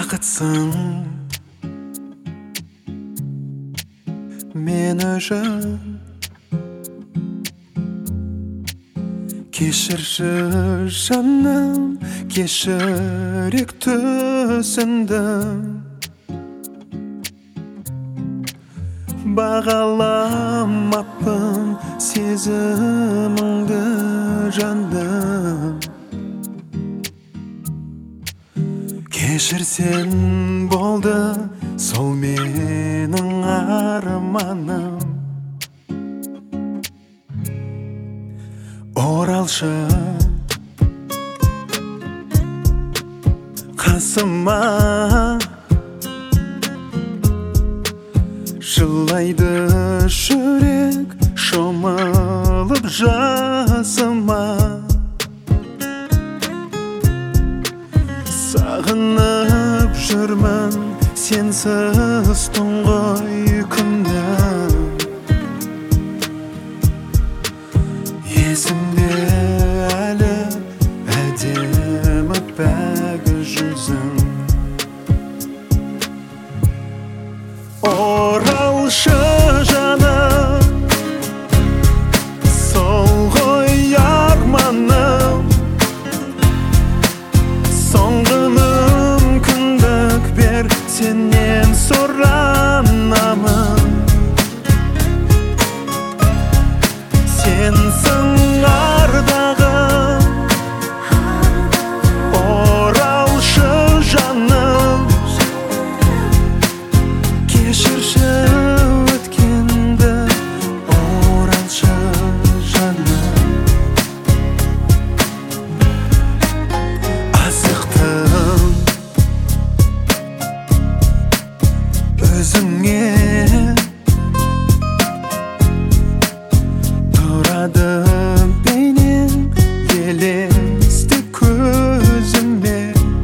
бақытсың мен үшін. Кешірші жаным, кешірек түсіндім. Бағаламаппын сезіміңді жандым. Кешірсең болды, сол менің арманым. Оралшы қасыма, жылайды жүрек шомылып жасыма. Сағынып жүрмін сенсіз тұңғай күннің. Есімде әлі әдемі пәк жүзің. Оралшы жаным, сол ғой арманым. Соңғы мүмкіндік бер, сенен сұранамын. Сенсің ардағым, оралшы жаным. Кешірші өткенді, оралшы жаным. Асықтым өзіңе, тұрады бейнең елесті көзіме.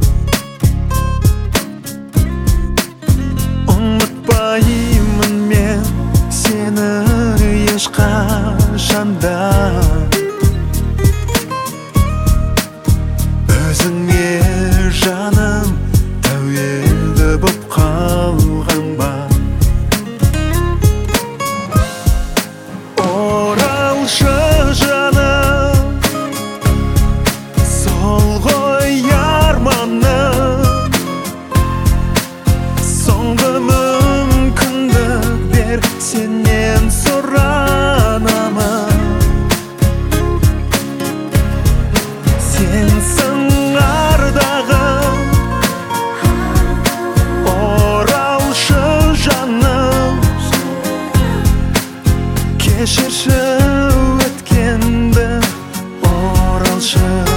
Ұмытпаймын мен сені ешқашанда. Өзіңе жаным тәуелді боп қалған ба. Оралшы жаным, сол ғой арманым. Соңғы мүмкіндік бер, сенен сұранамын. Сенсің ардағым, оралшы жаным. Кешірші өткенді, оралшы